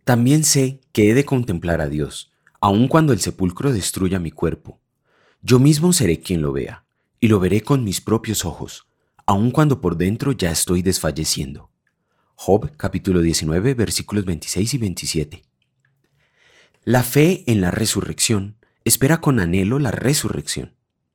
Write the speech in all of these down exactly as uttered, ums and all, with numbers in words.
También sé que he de contemplar a Dios, aun cuando el sepulcro destruya mi cuerpo. Yo mismo seré quien lo vea, y lo veré con mis propios ojos, aun cuando por dentro ya estoy desfalleciendo. Job capítulo diecinueve versículos veintiséis y veintisiete. La fe en la resurrección espera con anhelo la resurrección.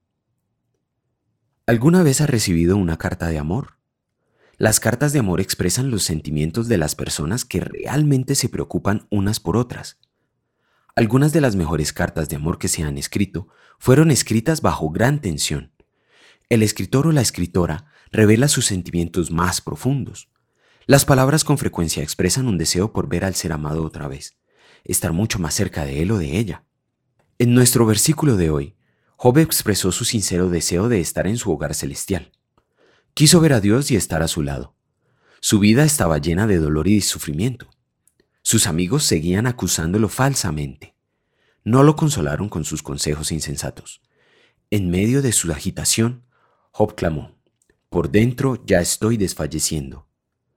¿Alguna vez has recibido una carta de amor? Las cartas de amor expresan los sentimientos de las personas que realmente se preocupan unas por otras. Algunas de las mejores cartas de amor que se han escrito fueron escritas bajo gran tensión. El escritor o la escritora revela sus sentimientos más profundos. Las palabras con frecuencia expresan un deseo por ver al ser amado otra vez, estar mucho más cerca de él o de ella. En nuestro versículo de hoy, Job expresó su sincero deseo de estar en su hogar celestial. Quiso ver a Dios y estar a su lado. Su vida estaba llena de dolor y de sufrimiento. Sus amigos seguían acusándolo falsamente. No lo consolaron con sus consejos insensatos. En medio de su agitación, Job clamó: "Por dentro ya estoy desfalleciendo".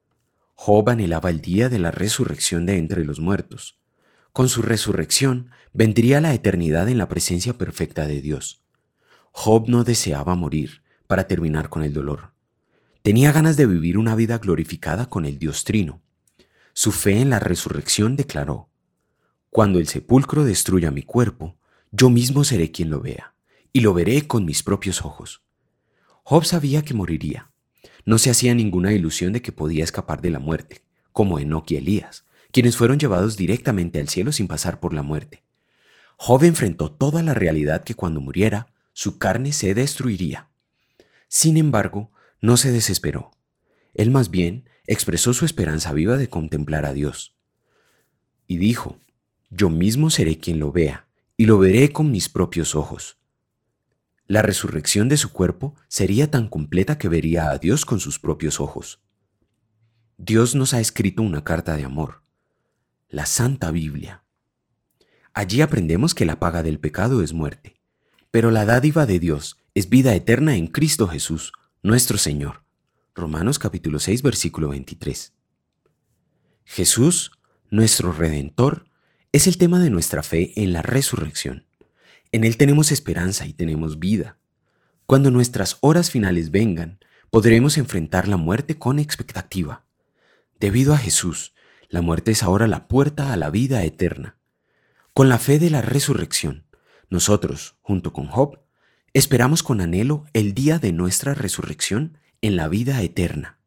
Job anhelaba el día de la resurrección de entre los muertos. Con su resurrección vendría la eternidad en la presencia perfecta de Dios. Job no deseaba morir para terminar con el dolor. Tenía ganas de vivir una vida glorificada con el Dios Trino. Su fe en la resurrección declaró: "Cuando el sepulcro destruya mi cuerpo, yo mismo seré quien lo vea, y lo veré con mis propios ojos". Job sabía que moriría. No se hacía ninguna ilusión de que podía escapar de la muerte, como Enoc y Elías, quienes fueron llevados directamente al cielo sin pasar por la muerte. Job enfrentó toda la realidad que cuando muriera, su carne se destruiría. Sin embargo, no se desesperó. Él más bien expresó su esperanza viva de contemplar a Dios. Y dijo: "Yo mismo seré quien lo vea, y lo veré con mis propios ojos". La resurrección de su cuerpo sería tan completa que vería a Dios con sus propios ojos. Dios nos ha escrito una carta de amor, la Santa Biblia. Allí aprendemos que la paga del pecado es muerte, pero la dádiva de Dios es vida eterna en Cristo Jesús, nuestro Señor. Romanos capítulo seis, versículo veintitrés. Jesús, nuestro Redentor, es el tema de nuestra fe en la resurrección. En Él tenemos esperanza y tenemos vida. Cuando nuestras horas finales vengan, podremos enfrentar la muerte con expectativa. Debido a Jesús, la muerte es ahora la puerta a la vida eterna. Con la fe de la resurrección, nosotros, junto con Job, esperamos con anhelo el día de nuestra resurrección en la vida eterna.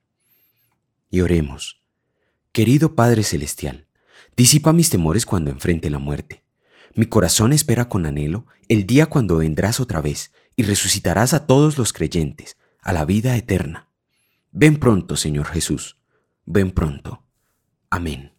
Y oremos: Querido Padre Celestial, disipa mis temores cuando enfrente la muerte. Mi corazón espera con anhelo el día cuando vendrás otra vez y resucitarás a todos los creyentes a la vida eterna. Ven pronto, Señor Jesús. Ven pronto. Amén.